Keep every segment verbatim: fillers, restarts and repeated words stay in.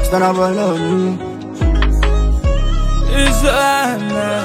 stand up for love. It's a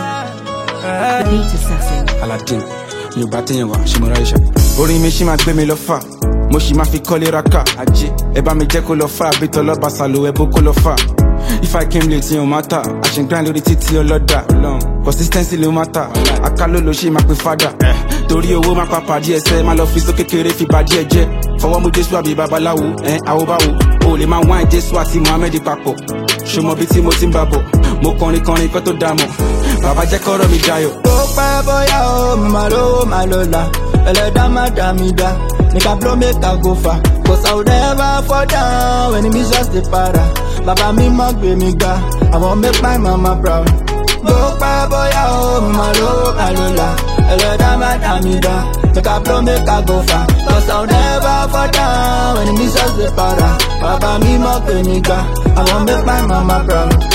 The beat assassin. Aladdin, you batting you want Shimoraisha. Ori me she ma gbe mi lo fa. Mo shi ma fi kọ́lé raka. Aje, e ba mi jẹ́ kó lọ fa. Bi to lo ba salo e bo kó lọ fa. If I came late, it don't matter. I should grind lórí títí ọlọ́dà. Consistency ló matter. Akalo lo ṣe ma pe fada. Torí owó ma papa díẹ̀ sẹ́. Ma lọ fi sókè kéré fi ba díẹ̀ jẹ́. Fọwọ́ mú Jésù àbí babaláwo. Eh, àwo báwo. O lè máa wáìn Jésù àti Muhammed papọ̀. Ṣọmọ bí tí mo ti ń bá bọ̀. Mo kọrin kọrin kọ́ tó dá mọ̀. Bàbá jẹ́ kọ́rọ̀ mi dayọ̀. Ó pẹ́ bóyá o, mo máa lówó máa lọ́la. Ẹlẹ́dàá má dá mi dá. Nigga blow make I go far. Cause I would never fall down when it means just the para. Baba mi ma gbe mi ga. I won't make my mama proud. Go pa boya o, ma lo ma lola. Ẹlẹ́dàá má dá mi dá. Make I blow make I go far. Cause I would never fall down when it means just the para. Baba mi ma gbe mi ga. I won't make my mama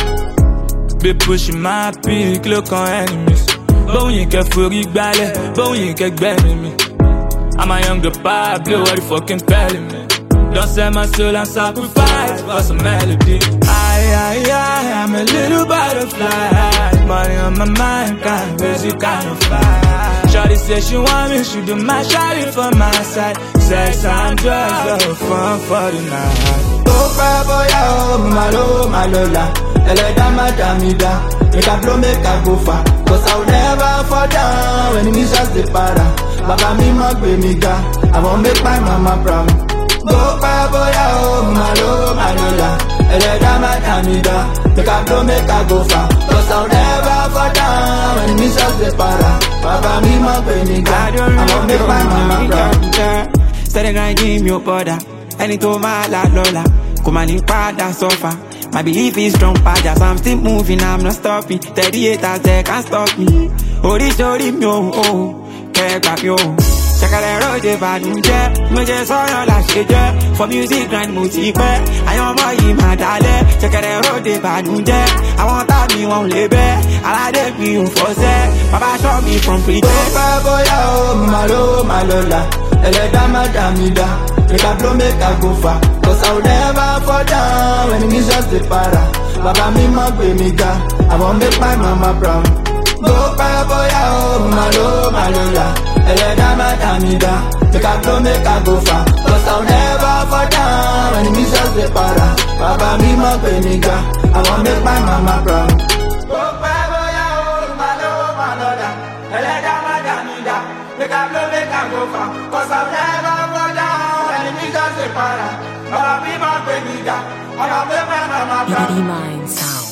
proud. Be pushing my peak, look on enemies. Bon you can fury ballet, bon you can gbẹ́mi mi. I'm a younger Pablo, what you fucking telling me? Don't sell my soul and sacrifice for some melody. I, I, I, I'm a little butterfly. Money on my mind, can't music, kind of fly. Shawty says she want me, she do my shawty for my side. Sex and drugs, so fun for the night. Go pa boya o, ma lo ma lola. Ẹlẹ́dàá má dá mi dá. Make I blow, make I go far. Cause I will never fall down when it means just the para. Baba mi ma gbe mi ga. I won't make my mama proud. Go pa boya o, ma lo ma lola. Ẹlẹ́dàá má dá mi dá. Make I blow, make I go far. Cause I will never fall down when it means just the para. Baba mi ma gbe mi ga. I won't make my mama proud. Steady grinding mi o bother. Ẹni tó máa la lọ́la. Kò máa ní padà suffer. My belief is strong, pajas, I'm still moving, I'm not stopping. thirty-eight haters, they can't stop me. Ori shori mi o, oh, kẹ́ gbà mí o. Ṣẹ̀kẹ̀rẹ̀ ròde bànújẹ́, mo jẹ́ sọ́yàn láṣẹ jẹ́. For music grind mo ti pẹ́, àyàn ọmọ yìí máa dalẹ̀. Ṣẹ̀kẹ̀rẹ̀ ròde bànújẹ́, àwọn tábì wọn ò lè bẹ́. Aládé mi ò fọ́sẹ́, bàbá ṣọ́ mi from free Go pa boya o, ma lo ma lola. Ẹlẹ́dàá má dá mi dá. Make I blow, make I go far. Cause I will never fall down when it means just the para. Baba mi ma gbe mi ga. I won't make my mama proud. Go pa boya o, ma lo ma lola. Ẹlẹ́dàá má dá mi dá. Make I blow, make I go far. Cause I will never fall down when it means just the para. Baba mi ma gbe mi ga. I won't make my mama proud. Go pa boya o, ma lo ma lola. Ẹlẹ́dàá má dá mi dá. Make I blow, make I go far. Cause I will never fall down. Unity Mind Sound.